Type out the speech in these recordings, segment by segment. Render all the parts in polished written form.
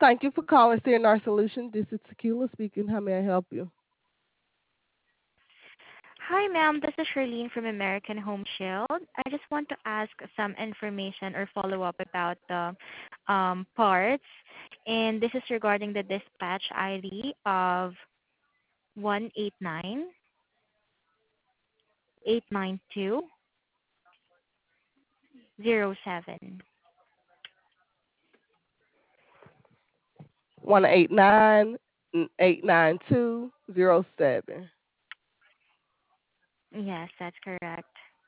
Thank you for calling CNR Solution. This is Tequila speaking. How may I help you? Hi, ma'am. This is Charlene from American Home Shield. I just want to ask some information or follow up about the parts, and this is regarding the dispatch ID of 189-892-07. 189-892-07. Yes, that's correct.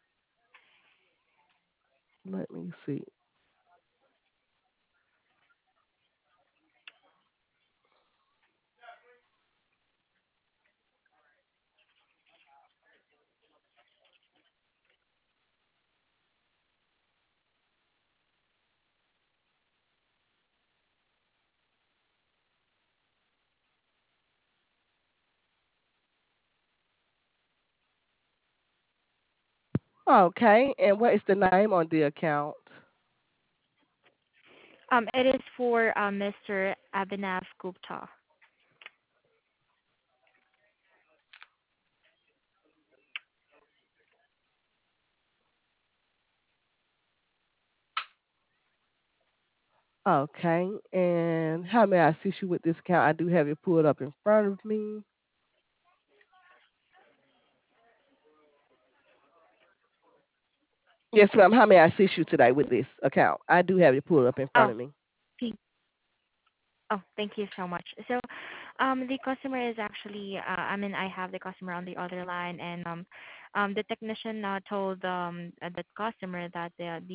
Let me see. Okay, and what is the name on the account? It is for Mr. Abhinav Gupta. Okay, and how may I assist you with this account? I do have it pulled up in front of me. Yes, ma'am. How may I assist you today with this account? I do have it pulled up in front Oh, of me. thank- thank you so much. So, the customer is actually, I have the customer on the other line, and the technician told the customer that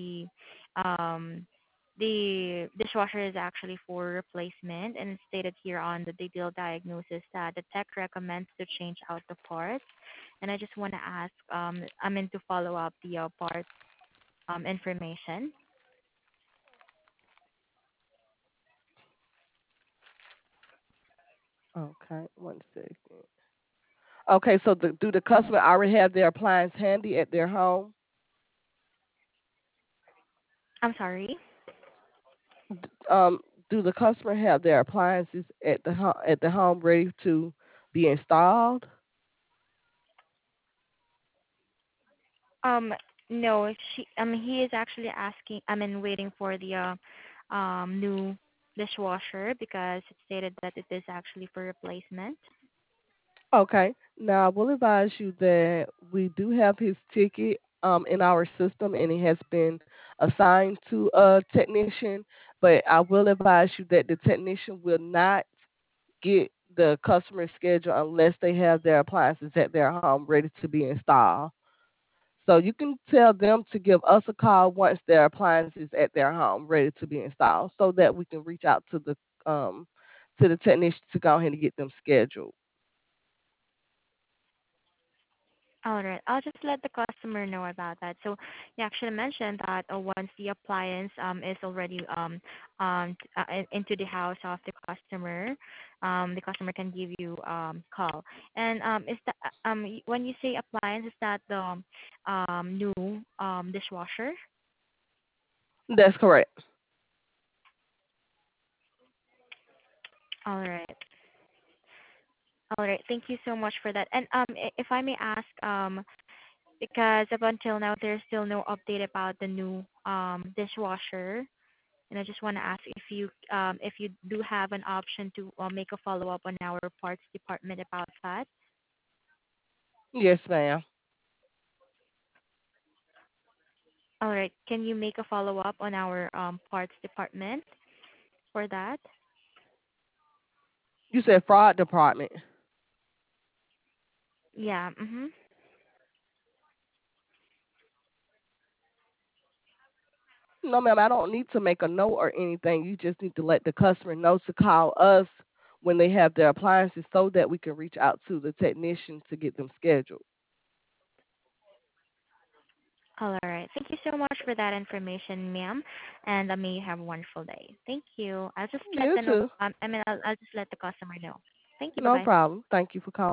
the dishwasher is actually for replacement, and it's stated here on the detailed diagnosis that the tech recommends to change out the parts. And I just want to ask, to follow up the part information. Okay, one second. Okay, so do the customer already have their appliance handy at their home? I'm sorry. Um, do the customer have their appliances at at the home ready to be installed? Um, no, he is actually waiting for the new dishwasher because it stated that it is actually for replacement. Okay. Now I will advise you that we do have his ticket in our system and it has been assigned to a technician, but I will advise you that the technician will not get the customer schedule unless they have their appliances at their home ready to be installed. So you can tell them to give us a call once their appliance is at their home ready to be installed so that we can reach out um to the technician to go ahead and get them scheduled. All right. I'll just let the customer know about that. So you actually mentioned that once the appliance is already into the house of the customer can give you call. And is that when you say appliance, is that the new dishwasher? That's correct. All right. All right. Thank you so much for that. And if I may ask, because up until now there's still no update about the new dishwasher. And I just want to ask if you do have an option to make a follow up on our parts department about that. Yes, ma'am. All right, can you make a follow up on our parts department for that? You said fraud department. Yeah. Mhm. No, ma'am, I don't need to make a note or anything. You just need to let the customer know to call us when they have their appliances so that we can reach out to the technician to get them scheduled. All right. Thank you so much for that information, ma'am. And may you have a wonderful day. Thank you. I'll just let You the know. too. I'll just let the customer know. Thank you. Bye No bye. problem. Thank you for calling.